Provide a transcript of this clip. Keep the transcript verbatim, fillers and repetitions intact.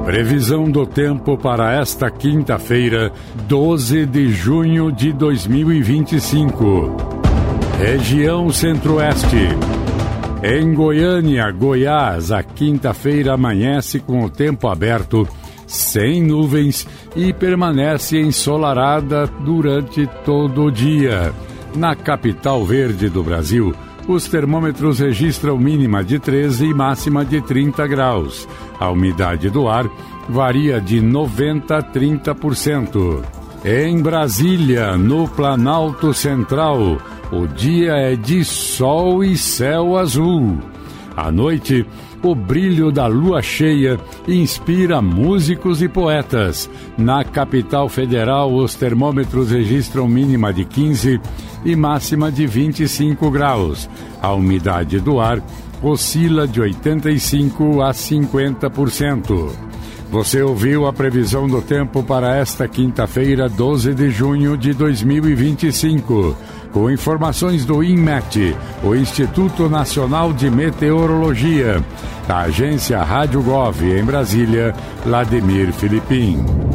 Previsão do tempo para esta quinta-feira, doze de junho de dois mil e vinte e cinco. Região Centro-Oeste. Em Goiânia, Goiás, a quinta-feira amanhece com o tempo aberto, sem nuvens e permanece ensolarada durante todo o dia. Na capital verde do Brasil, os termômetros registram mínima de treze e máxima de trinta graus. A umidade do ar varia de noventa a trinta por cento. Em Brasília, no Planalto Central, o dia é de sol e céu azul. À noite, o brilho da lua cheia inspira músicos e poetas. Na capital federal, os termômetros registram mínima de quinze e máxima de vinte e cinco graus. A umidade do ar oscila de oitenta e cinco a cinquenta por cento. Você ouviu a previsão do tempo para esta quinta-feira, doze de junho de dois mil e vinte e cinco. Com informações do INMET, o Instituto Nacional de Meteorologia. Da agência Rádio Gov, em Brasília, Vladimir Filipim.